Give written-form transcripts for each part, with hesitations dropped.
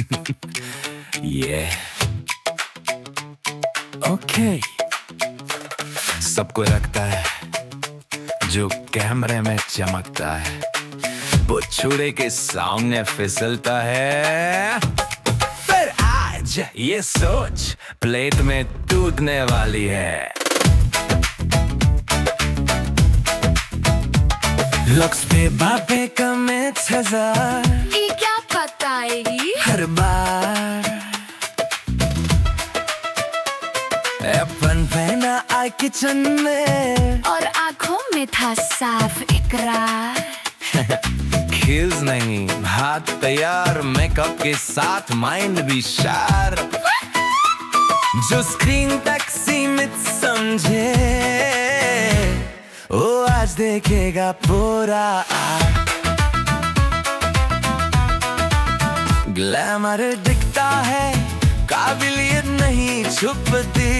Yeah. Okay. सबको लगता है जो कैमरे में चमकता है वो छुरे के सामने फिसलता है। पर आज ये सोच प्लेट में टूटने वाली है। लुक्स पे बापे कमेंट हजार ये क्या बताएगी हर बार अपन पहना आई किचन में और आंखों में था साफ इकरार। खिज नहीं हाथ तैयार मेकअप के साथ माइंड भी शार्प। जो स्क्रीन तक सीमित समझे वो आज देखेगा पूरा आर्ट। ग्लैमर दिखता है काबिलियत नहीं छुपती।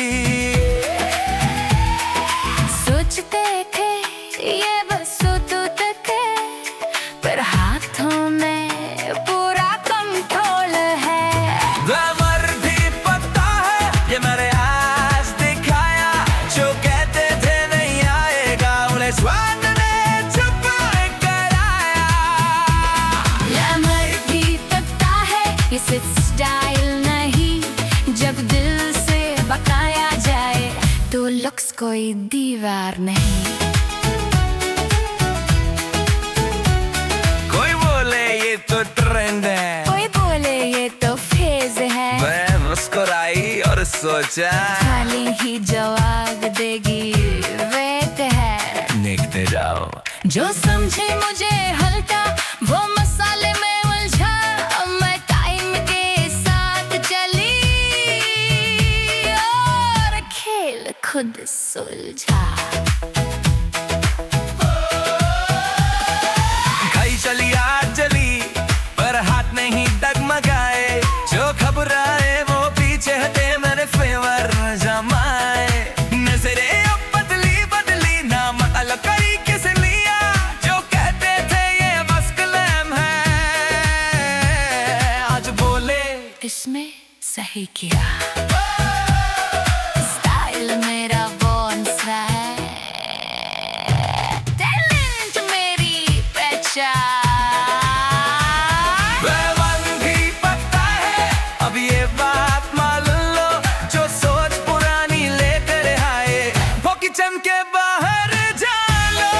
सोचते थे ये बस सूतूत थे पर हाथों में पूरा कंट्रोल है। ग्लैमर भी पता है ये मैंने आज दिखाया। जो कहते थे नहीं आएगा उन्हें स्वाद ने छुपा कर आया। ग्लैमर भी पता है ये सिर्फ स्टाइल नहीं, जब दिल से बताया जाए तो लुक्स कोई दीवार नहीं। कोई बोले ये तो ट्रेंड है, कोई बोले ये तो फेज है। मैं मुस्कुराई और सोचा खाली ही जवाब देगी वेट है। देखते जाओ जो समझे मुझे हल्का वो मसाले में उलझा। मैं टाइम के साथ चली और खेल खुद सुलझा। खाई चली आज चली पर हाथ नहीं डगमगाए। जो घबराए वो पीछे हटे मैंने फेवर जमाए। नजरे अब बदली बदली नाम अलग तरीके से लिया। जो कहते थे ये बस ग्लैम है आज बोले इसमें सही किया। स्टाइल मेरा बॉर्न सा है, टैलेंट मेरी पहचान। ग्लैमर भी पता है अब ये बात मान लो। जो सोच पुरानी लेकर आए वो किचन के बाहर जालो।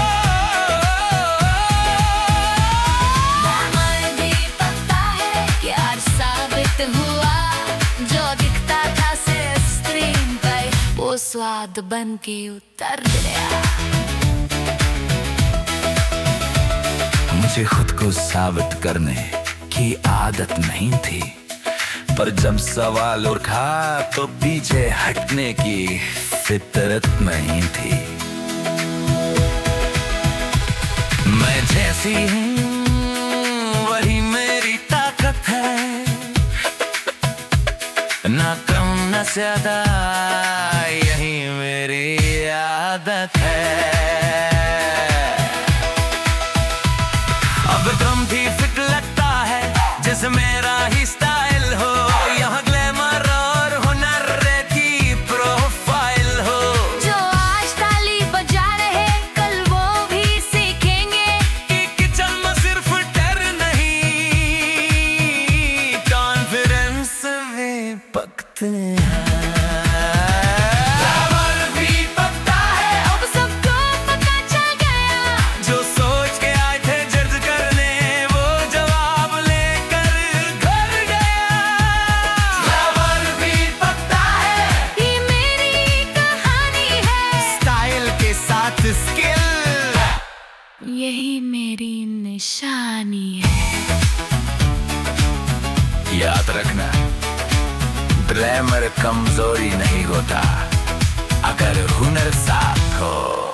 ग्लैमर भी पता है कि आज साबित हुआ जो दिखता था सिर्फ स्क्रीन पर वो स्वाद बन के उतर गया। मुझे खुद को साबित करने की आदत नहीं थी पर जब सवाल उठा तो पीछे हटने की फितरत नहीं थी। मैं जैसी हूँ वही मेरी ताकत है, ना कम न ज्यादा यही मेरी आदत है। अब तुम भी फिट लगता है जैसे मेरा ही स्टाइल हो। यहाँ ग्लैमर और हुनर की प्रोफाइल हो। जो आज ताली बजा रहे कल वो भी सीखेंगे कि किचन में सिर्फ डर नहीं कॉन्फिडेंस भी पकते हैं। ग्लैमर भी पता है अब सबको पता चल गया। जो सोच के आए थे जज करने वो जवाब लेकर घर गया। ग्लैमर भी पता है ये मेरी कहानी है, स्टाइल के साथ स्किल यही मेरी निशानी है। याद रखना ग्लैमर कमजोरी नहीं होता अगर हुनर साथ हो।